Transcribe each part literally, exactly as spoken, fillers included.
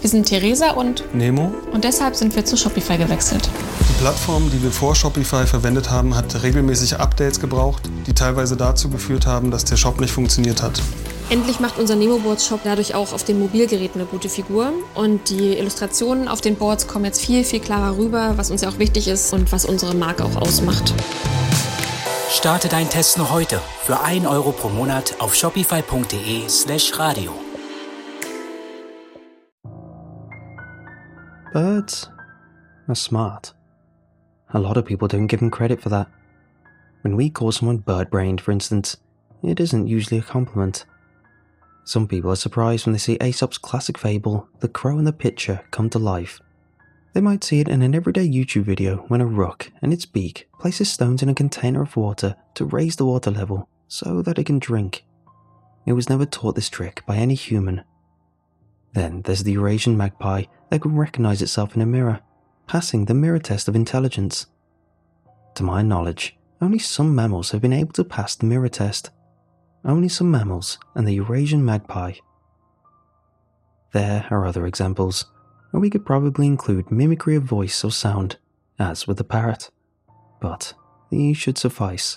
Wir sind Theresa und Nemo. Und deshalb sind wir zu Shopify gewechselt. Die Plattform, die wir vor Shopify verwendet haben, hat regelmäßig Updates gebraucht, die teilweise dazu geführt haben, dass der Shop nicht funktioniert hat. Endlich macht unser Nemo-Boards-Shop dadurch auch auf den Mobilgeräten eine gute Figur. Und die Illustrationen auf den Boards kommen jetzt viel, viel klarer rüber, was uns ja auch wichtig ist und was unsere Marke auch ausmacht. Starte deinen Test noch heute für ein Euro pro Monat auf shopify.de slash radio. Birds are smart. A lot of people don't give them credit for that. When we call someone bird-brained, for instance, it isn't usually a compliment. Some people are surprised when they see Aesop's classic fable, The Crow and the Pitcher, come to life. They might see it in an everyday YouTube video when a rook and its beak places stones in a container of water to raise the water level so that it can drink. It was never taught this trick by any human. Then there's the Eurasian magpie that can recognize itself in a mirror, passing the mirror test of intelligence. To my knowledge, only some mammals have been able to pass the mirror test. Only some mammals and the Eurasian magpie. There are other examples, and we could probably include mimicry of voice or sound, as with the parrot, but these should suffice.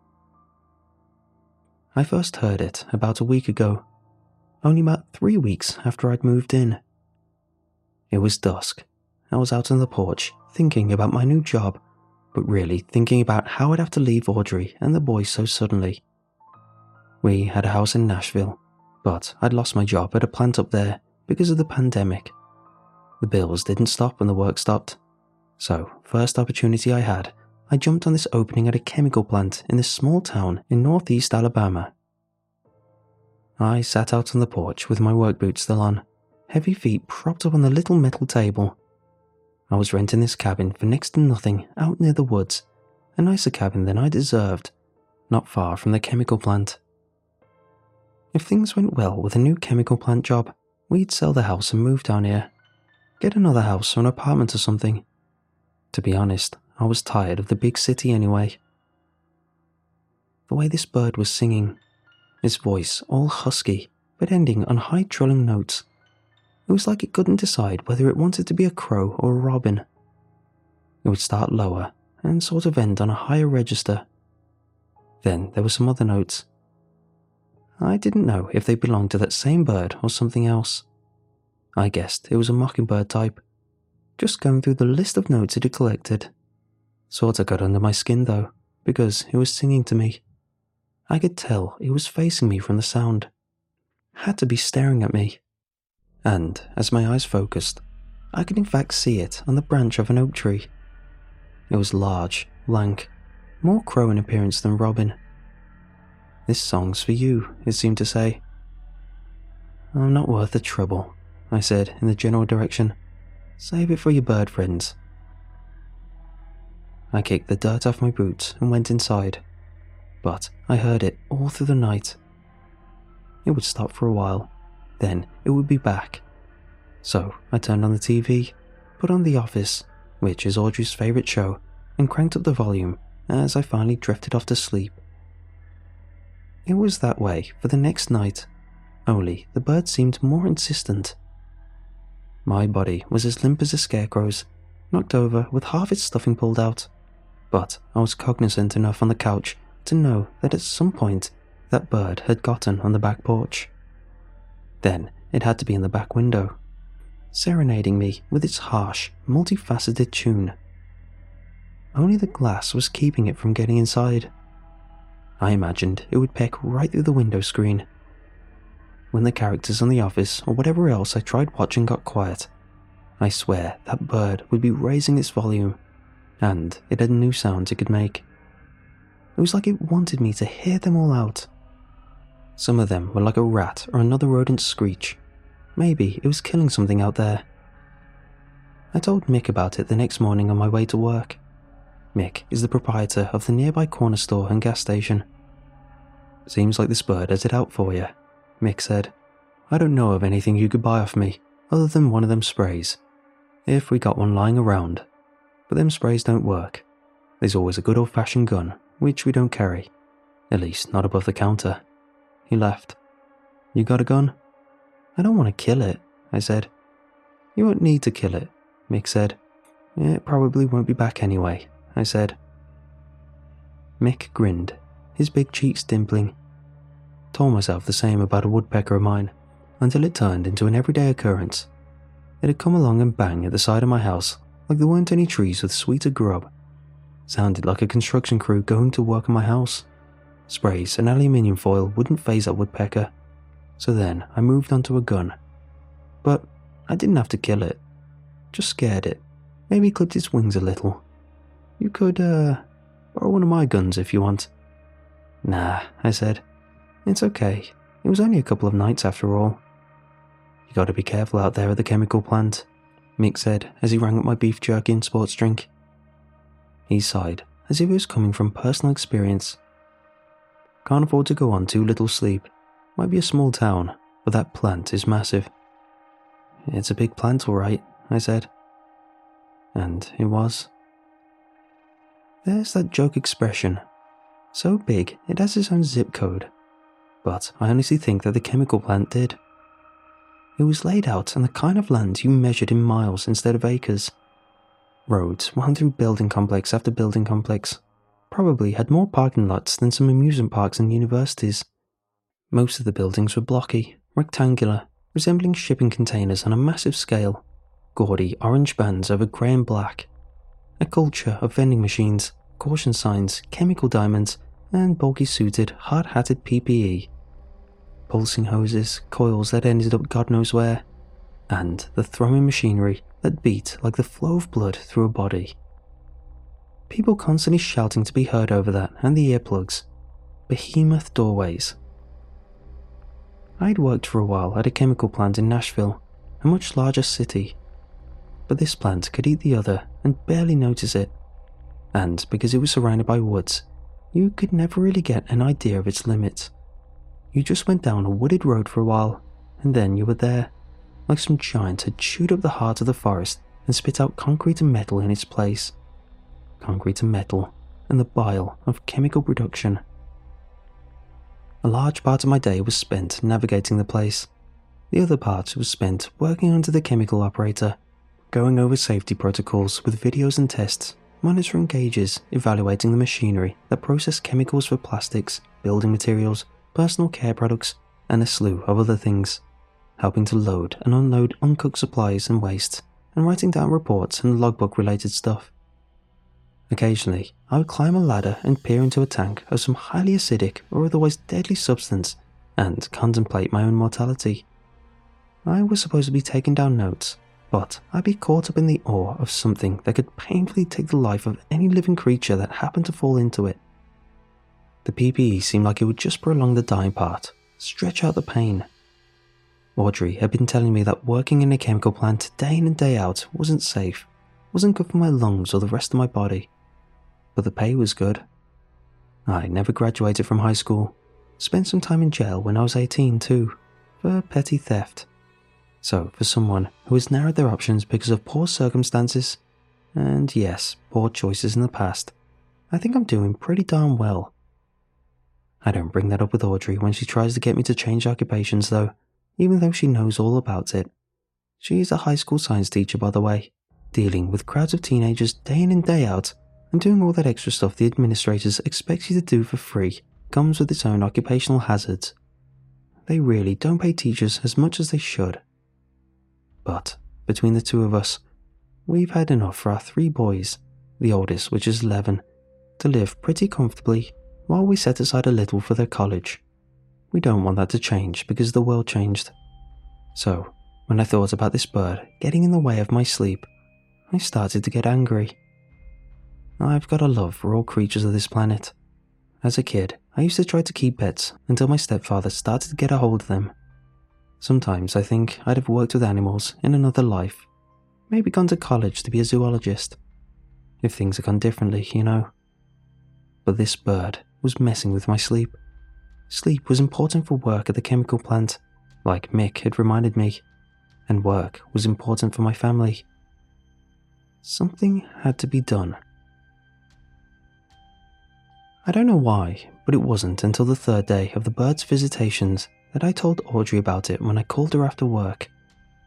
I first heard it about a week ago, only about three weeks after I'd moved in. It was dusk. I was out on the porch, thinking about my new job, but really thinking about how I'd have to leave Audrey and the boys so suddenly. We had a house in Nashville, but I'd lost my job at a plant up there because of the pandemic. The bills didn't stop when the work stopped. So, first opportunity I had, I jumped on this opening at a chemical plant in this small town in northeast Alabama. I sat out on the porch with my work boots still on, heavy feet propped up on the little metal table. I was renting this cabin for next to nothing out near the woods, a nicer cabin than I deserved, not far from the chemical plant. If things went well with a new chemical plant job, we'd sell the house and move down here. Get another house or an apartment or something. To be honest, I was tired of the big city anyway. The way this bird was singing, its voice all husky, but ending on high trilling notes. It was like it couldn't decide whether it wanted to be a crow or a robin. It would start lower and sort of end on a higher register. Then there were some other notes. I didn't know if they belonged to that same bird or something else. I guessed it was a mockingbird type. Just going through the list of notes it had collected. Sorta got under my skin though, because it was singing to me. I could tell it was facing me from the sound. Had to be staring at me. And as my eyes focused, I could in fact see it on the branch of an oak tree. It was large, lank, more crow in appearance than robin. This song's for you, it seemed to say. I'm not worth the trouble, I said in the general direction. Save it for your bird friends. I kicked the dirt off my boots and went inside, but I heard it all through the night. It would stop for a while, then it would be back. So I turned on the T V, put on The Office, which is Audrey's favourite show, and cranked up the volume as I finally drifted off to sleep. It was that way for the next night, only the bird seemed more insistent. My body was as limp as a scarecrow's, knocked over with half its stuffing pulled out, but I was cognizant enough on the couch to know that at some point that bird had gotten on the back porch. Then it had to be in the back window, serenading me with its harsh, multifaceted tune. Only the glass was keeping it from getting inside. I imagined it would peck right through the window screen. When the characters on The Office or whatever else I tried watching got quiet, I swear that bird would be raising its volume, and it had new sounds it could make. It was like it wanted me to hear them all out. Some of them were like a rat or another rodent's screech. Maybe it was killing something out there. I told Mick about it the next morning on my way to work. Mick is the proprietor of the nearby corner store and gas station. Seems like this bird has it out for you, Mick said. I don't know of anything you could buy off me, other than one of them sprays. If we got one lying around. But them sprays don't work. There's always a good old-fashioned gun, which we don't carry. At least not above the counter. He laughed. You got a gun? I don't want to kill it, I said. "You won't need to kill it," Mick said. "It probably won't be back anyway," I said. Mick grinned, his big cheeks dimpling. Told myself the same about a woodpecker of mine, until it turned into an everyday occurrence. It had come along and bang at the side of my house, like there weren't any trees with sweeter grub. Sounded like a construction crew going to work on my house. Sprays and aluminium foil wouldn't faze that woodpecker, so then I moved on to a gun. But I didn't have to kill it. Just scared it. Maybe clipped its wings a little. "You could, uh, borrow one of my guns if you want." "Nah," I said. "It's okay. It was only a couple of nights after all." "You gotta be careful out there at the chemical plant," Mick said as he rang up my beef jerky and sports drink. He sighed, as if it was coming from personal experience. "Can't afford to go on too little sleep. Might be a small town, but that plant is massive." "It's a big plant, all right," I said. And it was. There's that joke expression. So big, it has its own zip code. But I honestly think that the chemical plant did. It was laid out on the kind of land you measured in miles instead of acres. Roads wound through building complex after building complex. Probably had more parking lots than some amusement parks and universities. Most of the buildings were blocky, rectangular, resembling shipping containers on a massive scale. Gaudy orange bands over grey and black. A culture of vending machines, caution signs, chemical diamonds, and bulky-suited, hard-hatted P P E. Pulsing hoses, coils that ended up God knows where, and the thrumming machinery that beat like the flow of blood through a body. People constantly shouting to be heard over that and the earplugs. Behemoth doorways. I'd worked for a while at a chemical plant in Nashville, a much larger city. But this plant could eat the other and barely notice it. And because it was surrounded by woods, you could never really get an idea of its limits. You just went down a wooded road for a while, and then you were there, like some giant had chewed up the heart of the forest and spit out concrete and metal in its place. Concrete and metal, and the bile of chemical production. A large part of my day was spent navigating the place. The other part was spent working under the chemical operator, going over safety protocols with videos and tests, monitoring gauges, evaluating the machinery that processed chemicals for plastics, building materials, personal care products, and a slew of other things, helping to load and unload uncooked supplies and waste, and writing down reports and logbook-related stuff. Occasionally, I would climb a ladder and peer into a tank of some highly acidic or otherwise deadly substance and contemplate my own mortality. I was supposed to be taking down notes, but I'd be caught up in the awe of something that could painfully take the life of any living creature that happened to fall into it. The P P E seemed like it would just prolong the dying part, stretch out the pain. Audrey had been telling me that working in a chemical plant day in and day out wasn't safe, wasn't good for my lungs or the rest of my body. But the pay was good. I never graduated from high school, spent some time in jail when I was eighteen too, for petty theft. So for someone who has narrowed their options because of poor circumstances, and yes, poor choices in the past, I think I'm doing pretty darn well. I don't bring that up with Audrey when she tries to get me to change occupations though, even though she knows all about it. She is a high school science teacher, by the way, dealing with crowds of teenagers day in and day out, and doing all that extra stuff the administrators expect you to do for free comes with its own occupational hazards. They really don't pay teachers as much as they should. But between the two of us, we've had enough for our three boys, the oldest, which is eleven, to live pretty comfortably while we set aside a little for their college. We don't want that to change because the world changed. So, when I thought about this bird getting in the way of my sleep, I started to get angry. I've got a love for all creatures of this planet. As a kid, I used to try to keep pets until my stepfather started to get a hold of them. Sometimes I think I'd have worked with animals in another life, maybe gone to college to be a zoologist, if things had gone differently, you know. But this bird was messing with my sleep. Sleep was important for work at the chemical plant, like Mick had reminded me, and work was important for my family. Something had to be done. I don't know why, but it wasn't until the third day of the bird's visitations that I told Audrey about it when I called her after work.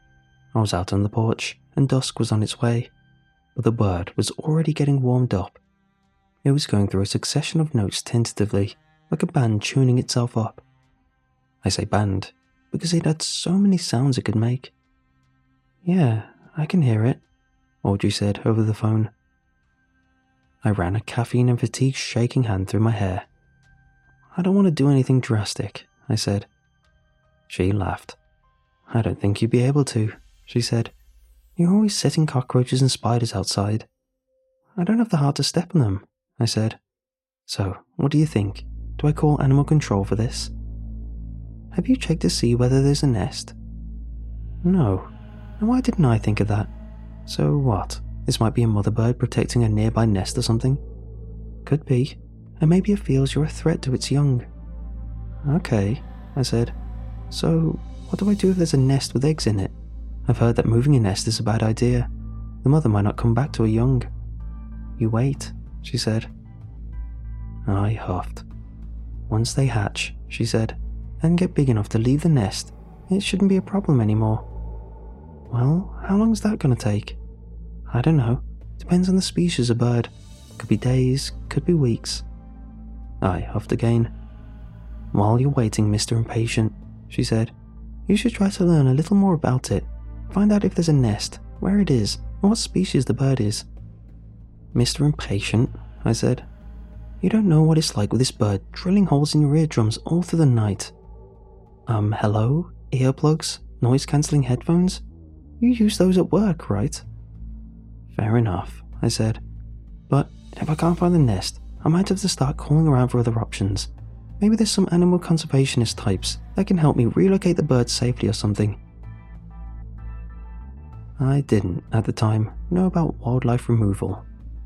I was out on the porch, and dusk was on its way, but the bird was already getting warmed up. It was going through a succession of notes tentatively, like a band tuning itself up. I say band, because it had so many sounds it could make. "Yeah, I can hear it," Audrey said over the phone. I ran a caffeine and fatigue shaking hand through my hair. "I don't want to do anything drastic," I said. She laughed. "I don't think you'd be able to," she said. "You're always setting cockroaches and spiders outside." "I don't have the heart to step on them," I said. "So, what do you think? Do I call animal control for this?" "Have you checked to see whether there's a nest?" "No. And why didn't I think of that? So what? This might be a mother bird protecting a nearby nest or something?" "Could be. And maybe it feels you're a threat to its young." "Okay," I said. "So, what do I do if there's a nest with eggs in it? I've heard that moving a nest is a bad idea. The mother might not come back to her young." "You wait," she said. I huffed. "Once they hatch," she said, "and get big enough to leave the nest, it shouldn't be a problem anymore." "Well, how long is that going to take?" "I don't know. Depends on the species of bird. Could be days, could be weeks." I huffed again. "While you're waiting, Mister Impatient," she said, "you should try to learn a little more about it. Find out if there's a nest, where it is, and what species the bird is." "Mister Impatient," I said, "you don't know what it's like with this bird drilling holes in your eardrums all through the night. Um, hello? Earplugs? Noise-cancelling headphones? You use those at work, right?" "Fair enough," I said. "But if I can't find the nest, I might have to start calling around for other options. Maybe there's some animal conservationist types that can help me relocate the bird safely or something." I didn't, at the time, know about wildlife removal.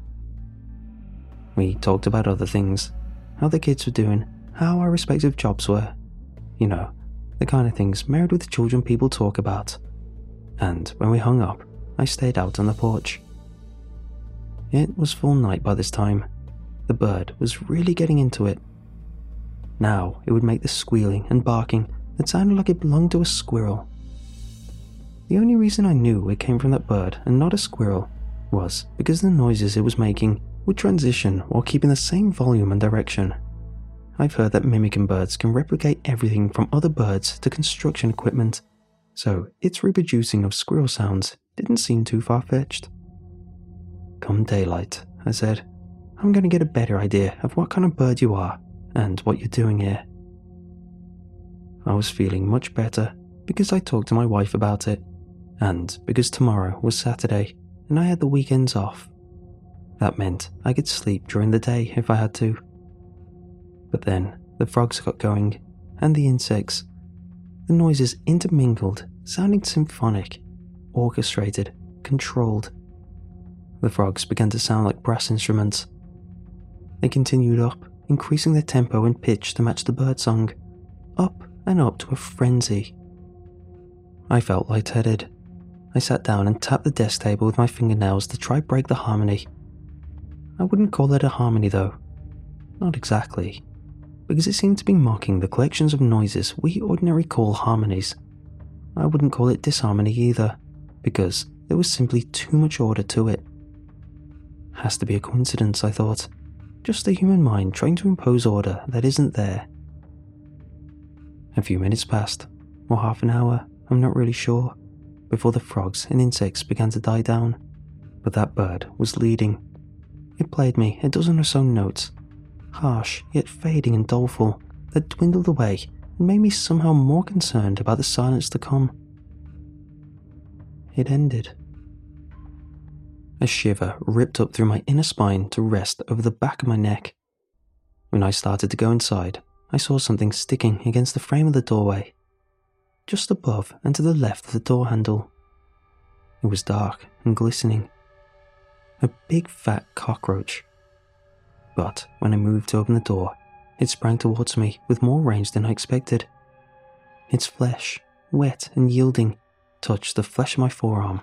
We talked about other things, how the kids were doing, how our respective jobs were. You know, the kind of things married with children people talk about. And when we hung up, I stayed out on the porch. It was full night by this time. The bird was really getting into it. Now it would make the squealing and barking that sounded like it belonged to a squirrel. The only reason I knew it came from that bird and not a squirrel was because the noises it was making would transition while keeping the same volume and direction. I've heard that mimicking birds can replicate everything from other birds to construction equipment, so its reproducing of squirrel sounds didn't seem too far-fetched. "Come daylight," I said, "I'm going to get a better idea of what kind of bird you are and what you're doing here." I was feeling much better because I talked to my wife about it, and because tomorrow was Saturday and I had the weekends off. That meant I could sleep during the day if I had to. But then the frogs got going, and the insects. The noises intermingled, sounding symphonic, orchestrated, controlled. The frogs began to sound like brass instruments. They continued up, increasing their tempo and pitch to match the birdsong, up and up to a frenzy. I felt lightheaded. I sat down and tapped the desk table with my fingernails to try break the harmony. I wouldn't call it a harmony though. Not exactly. Because it seemed to be mocking the collections of noises we ordinarily call harmonies. I wouldn't call it disharmony either, because there was simply too much order to it. Has to be a coincidence, I thought. Just the human mind trying to impose order that isn't there. A few minutes passed, or half an hour, I'm not really sure, before the frogs and insects began to die down. But that bird was leading. It played me a dozen or so notes, harsh yet fading and doleful, that dwindled away and made me somehow more concerned about the silence to come. It ended. A shiver ripped up through my inner spine to rest over the back of my neck. When I started to go inside, I saw something sticking against the frame of the doorway, just above and to the left of the door handle. It was dark and glistening. A big fat cockroach. But when I moved to open the door, it sprang towards me with more range than I expected. Its flesh, wet and yielding, touched the flesh of my forearm.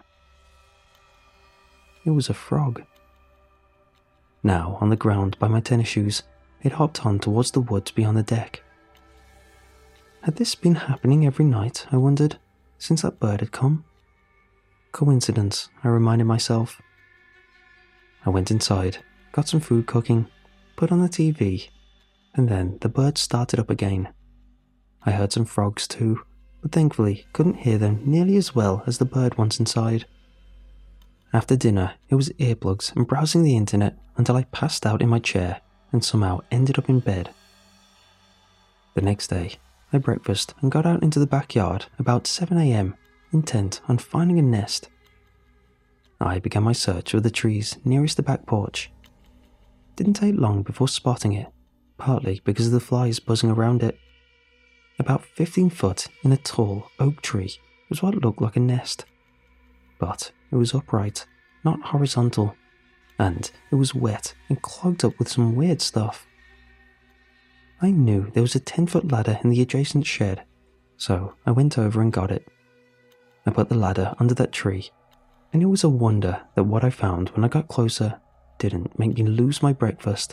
It was a frog. Now, on the ground by my tennis shoes, it hopped on towards the woods beyond the deck. Had this been happening every night, I wondered, since that bird had come? Coincidence, I reminded myself. I went inside, got some food cooking, put on the T V, and then the birds started up again. I heard some frogs too, but thankfully couldn't hear them nearly as well as the bird ones inside. After dinner, it was earplugs and browsing the internet until I passed out in my chair and somehow ended up in bed. The next day, I breakfast and got out into the backyard about seven a m, intent on finding a nest. I began my search of the trees nearest the back porch. Didn't take long before spotting it, partly because of the flies buzzing around it. About fifteen foot in a tall oak tree was what looked like a nest. But it was upright, not horizontal, and it was wet and clogged up with some weird stuff. I knew there was a ten-foot ladder in the adjacent shed, so I went over and got it. I put the ladder under that tree, and it was a wonder that what I found when I got closer didn't make me lose my breakfast.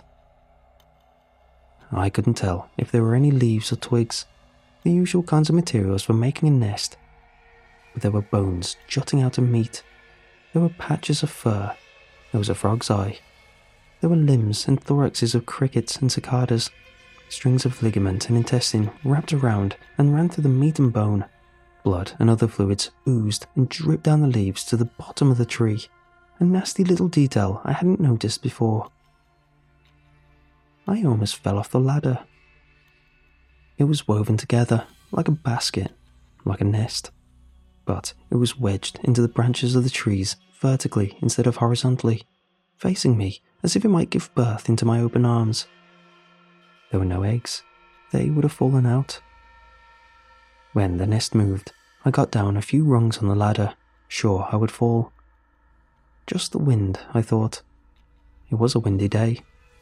I couldn't tell if there were any leaves or twigs, the usual kinds of materials for making a nest, but there were bones jutting out of meat. There were patches of fur. There was a frog's eye. There were limbs and thoraxes of crickets and cicadas. Strings of ligament and intestine wrapped around and ran through the meat and bone. Blood and other fluids oozed and dripped down the leaves to the bottom of the tree, a nasty little detail I hadn't noticed before. I almost fell off the ladder. It was woven together, like a basket, like a nest, but it was wedged into the branches of the trees vertically instead of horizontally, facing me as if it might give birth into my open arms. There were no eggs. They would have fallen out. When the nest moved, I got down a few rungs on the ladder, sure I would fall. Just the wind, I thought. It was a windy day.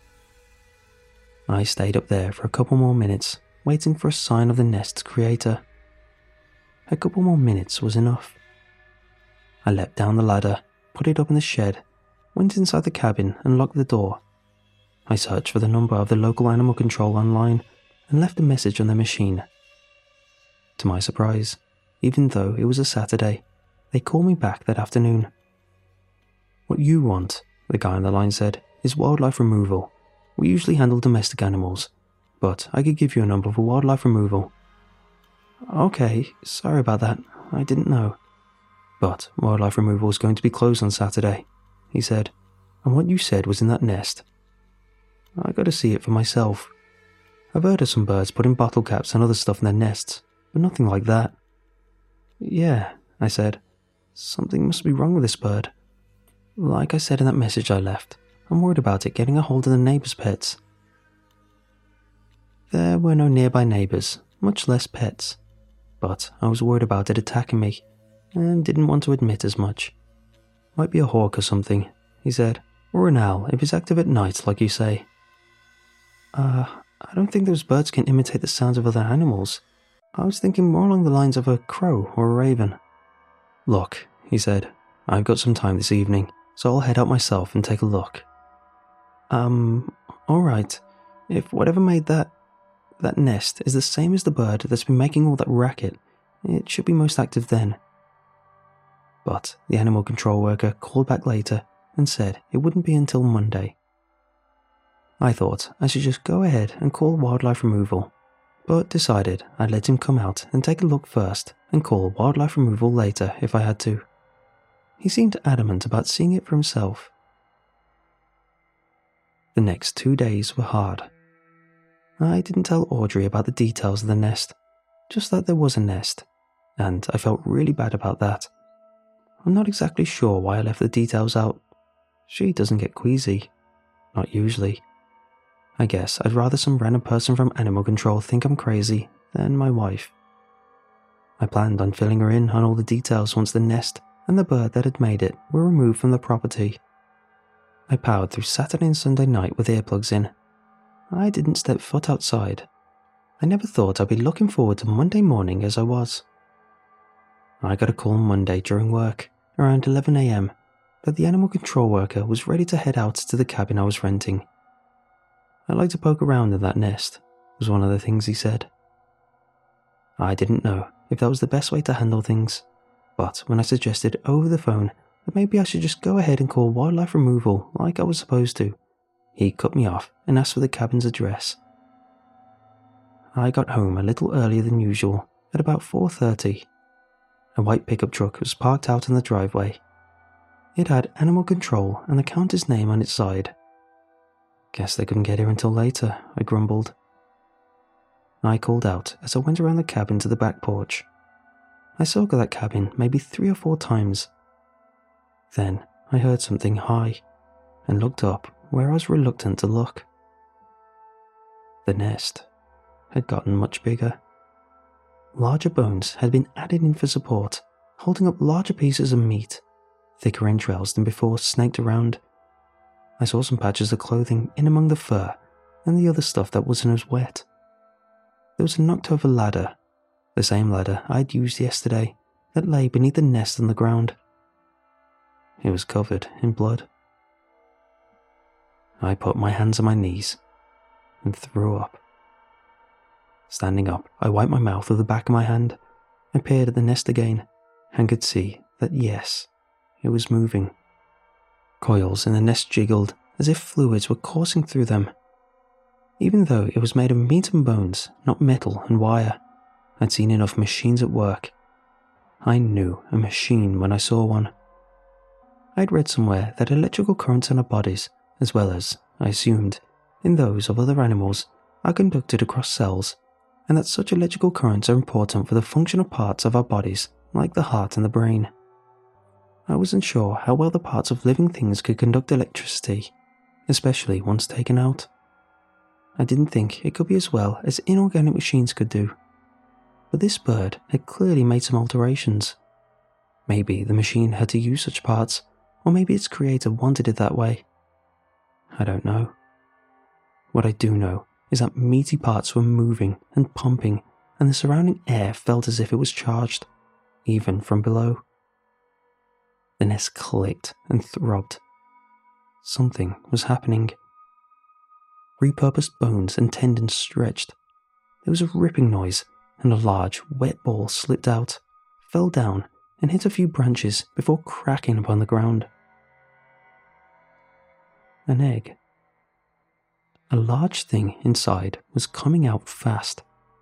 I stayed up there for a couple more minutes, waiting for a sign of the nest's creator. A couple more minutes was enough. I leapt down the ladder, put it up in the shed, went inside the cabin and locked the door. I searched for the number of the local animal control online and left a message on their machine. To my surprise, even though it was a Saturday, they called me back that afternoon. "What you want," the guy on the line said, "is wildlife removal. We usually handle domestic animals, but I could give you a number for wildlife removal." "Okay, sorry about that. I didn't know. But wildlife removal is going to be closed on Saturday," he said, "and what you said was in that nest. I got to see it for myself. I've heard of some birds putting bottle caps and other stuff in their nests, but nothing like that." "Yeah," I said. "Something must be wrong with this bird. Like I said in that message I left, I'm worried about it getting a hold of the neighbors' pets." There were no nearby neighbors, much less pets, but I was worried about it attacking me, and didn't want to admit as much. "Might be a hawk or something," he said, "or an owl if it's active at night, like you say." Uh, I don't think those birds can imitate the sounds of other animals. I was thinking more along the lines of a crow or a raven." "Look," he said, "I've got some time this evening, so I'll head out myself and take a look." Um, alright. If whatever made that, that nest is the same as the bird that's been making all that racket, it should be most active then." But the animal control worker called back later and said it wouldn't be until Monday. I thought I should just go ahead and call wildlife removal, but decided I'd let him come out and take a look first and call wildlife removal later if I had to. He seemed adamant about seeing it for himself. The next two days were hard. I didn't tell Audrey about the details of the nest, just that there was a nest, and I felt really bad about that. I'm not exactly sure why I left the details out. She doesn't get queasy. Not usually. I guess I'd rather some random person from animal control think I'm crazy than my wife. I planned on filling her in on all the details once the nest and the bird that had made it were removed from the property. I powered through Saturday and Sunday night with earplugs in. I didn't step foot outside. I never thought I'd be looking forward to Monday morning as I was. I got a call Monday during work, around eleven a m, that the animal control worker was ready to head out to the cabin I was renting. "I'd like to poke around in that nest," was one of the things he said. I didn't know if that was the best way to handle things. But when I suggested over the phone that maybe I should just go ahead and call wildlife removal like I was supposed to, he cut me off and asked for the cabin's address. I got home a little earlier than usual, at about four thirty. A white pickup truck was parked out in the driveway. It had Animal Control and the counter's name on its side. Guess they couldn't get here until later, I grumbled. I called out as I went around the cabin to the back porch. I circled that cabin maybe three or four times. Then I heard something high and looked up where I was reluctant to look. The nest had gotten much bigger. Larger bones had been added in for support, holding up larger pieces of meat. Thicker entrails than before snaked around. I saw some patches of clothing in among the fur and the other stuff that wasn't as wet. There was a knocked-over ladder, the same ladder I'd used yesterday, that lay beneath the nest on the ground. It was covered in blood. I put my hands on my knees and threw up. Standing up, I wiped my mouth with the back of my hand and peered at the nest again and could see that yes, it was moving. Coils in the nest jiggled as if fluids were coursing through them. Even though it was made of meat and bones, not metal and wire, I'd seen enough machines at work. I knew a machine when I saw one. I'd read somewhere that electrical currents in our bodies, as well as, I assumed, in those of other animals, are conducted across cells, and that such electrical currents are important for the functional parts of our bodies, like the heart and the brain. I wasn't sure how well the parts of living things could conduct electricity, especially once taken out. I didn't think it could be as well as inorganic machines could do. But this bird had clearly made some alterations. Maybe the machine had to use such parts, or maybe its creator wanted it that way. I don't know. What I do know is that meaty parts were moving and pumping, and the surrounding air felt as if it was charged, even from below. The nest clicked and throbbed. Something was happening. Repurposed bones and tendons stretched. There was a ripping noise, and a large, wet ball slipped out, fell down, and hit a few branches before cracking upon the ground. An egg. A large thing inside was coming out fast.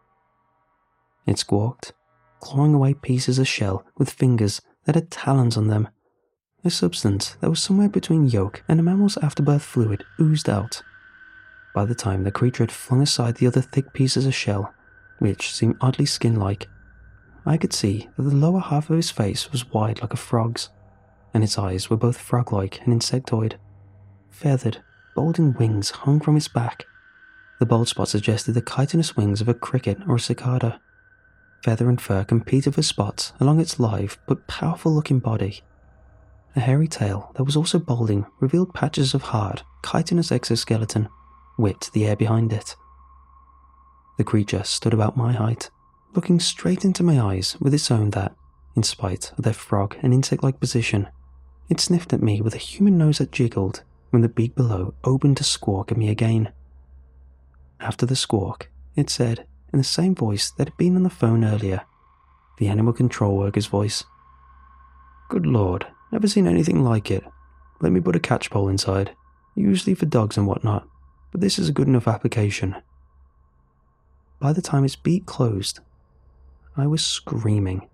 It squawked, clawing away pieces of shell with fingers that had talons on them. A substance that was somewhere between yolk and a mammal's afterbirth fluid oozed out. By the time the creature had flung aside the other thick pieces of shell, which seemed oddly skin-like, I could see that the lower half of his face was wide like a frog's, and its eyes were both frog-like and insectoid. Feathered, balding wings hung from its back. The bald spot suggested the chitinous wings of a cricket or a cicada. Feather and fur competed for spots along its lithe but powerful-looking body. A hairy tail that was also balding revealed patches of hard, chitinous exoskeleton whipped the air behind it. The creature stood about my height, looking straight into my eyes with its own that, in spite of their frog and insect-like position, it sniffed at me with a human nose that jiggled when the beak below opened to squawk at me again. After the squawk, it said, in the same voice that had been on the phone earlier, the animal control worker's voice, "Good Lord, never seen anything like it. Let me put a catch pole inside, usually for dogs and whatnot, but this is a good enough application." By the time its beak closed, I was screaming.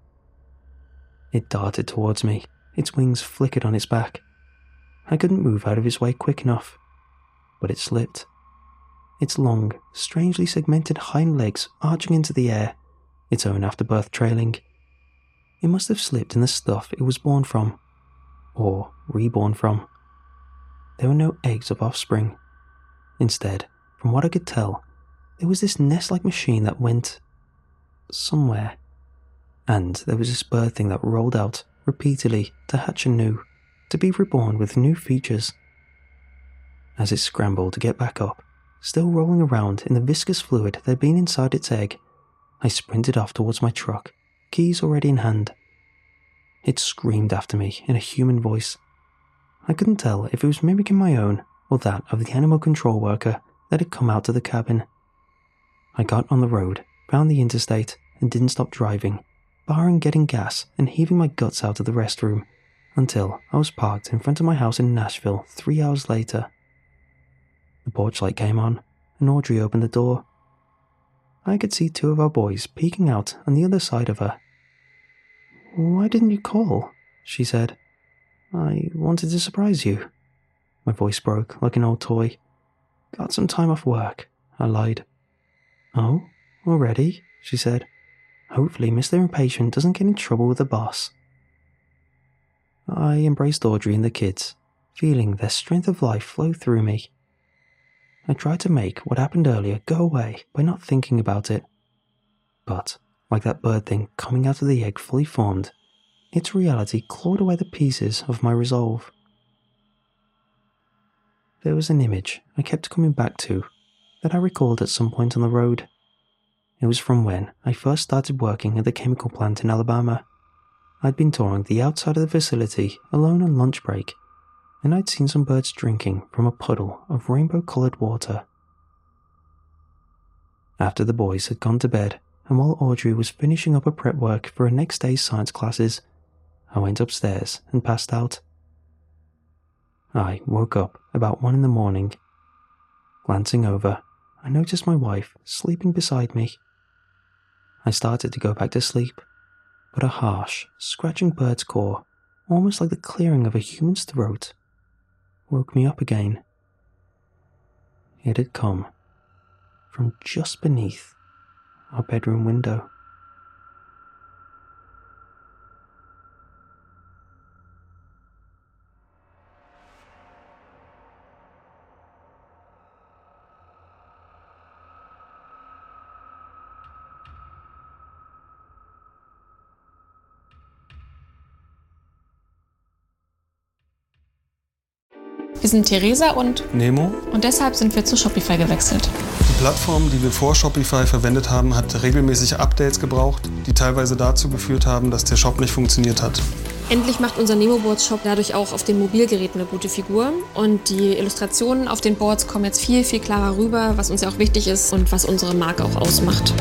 It darted towards me, its wings flickered on its back. I couldn't move out of its way quick enough, but it slipped. Its long, strangely segmented hind legs arching into the air, its own afterbirth trailing. It must have slipped in the stuff it was born from, or reborn from. There were no eggs of offspring. Instead, from what I could tell, there was this nest-like machine that went somewhere, and there was this bird thing that rolled out repeatedly to hatch anew, to be reborn with new features. As it scrambled to get back up, still rolling around in the viscous fluid that had been inside its egg, I sprinted off towards my truck, keys already in hand. It screamed after me in a human voice. I couldn't tell if it was mimicking my own or that of the animal control worker that had come out to the cabin. I got on the road, found the interstate, and didn't stop driving, barring getting gas and heaving my guts out of the restroom, until I was parked in front of my house in Nashville three hours later. The porch light came on, and Audrey opened the door. I could see two of our boys peeking out on the other side of her. "Why didn't you call?" she said. "I wanted to surprise you." My voice broke like an old toy. "Got some time off work," I lied. "Oh, already?" she said. "Hopefully Mister Impatient doesn't get in trouble with the boss." I embraced Audrey and the kids, feeling their strength of life flow through me. I tried to make what happened earlier go away by not thinking about it. But, like that bird thing coming out of the egg fully formed, its reality clawed away the pieces of my resolve. There was an image I kept coming back to that I recalled at some point on the road. It was from when I first started working at the chemical plant in Alabama. I'd been touring the outside of the facility alone on lunch break, and I'd seen some birds drinking from a puddle of rainbow-coloured water. After the boys had gone to bed, and while Audrey was finishing up her prep work for her next day's science classes, I went upstairs and passed out. I woke up about one in the morning. Glancing over, I noticed my wife sleeping beside me. I started to go back to sleep, but a harsh, scratching bird's call, almost like the clearing of a human's throat, woke me up again. It had come from just beneath our bedroom window. Wir sind Theresa und Nemo. Und deshalb sind wir zu Shopify gewechselt. Die Plattform, die wir vor Shopify verwendet haben, hat regelmäßig Updates gebraucht, die teilweise dazu geführt haben, dass der Shop nicht funktioniert hat. Endlich macht unser Nemo-Boards-Shop dadurch auch auf den Mobilgeräten eine gute Figur. Und die Illustrationen auf den Boards kommen jetzt viel, viel klarer rüber, was uns ja auch wichtig ist und was unsere Marke auch ausmacht.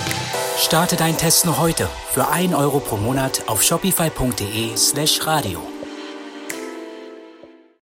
Starte deinen Test noch heute für ein Euro pro Monat auf shopify punkt de slash radio.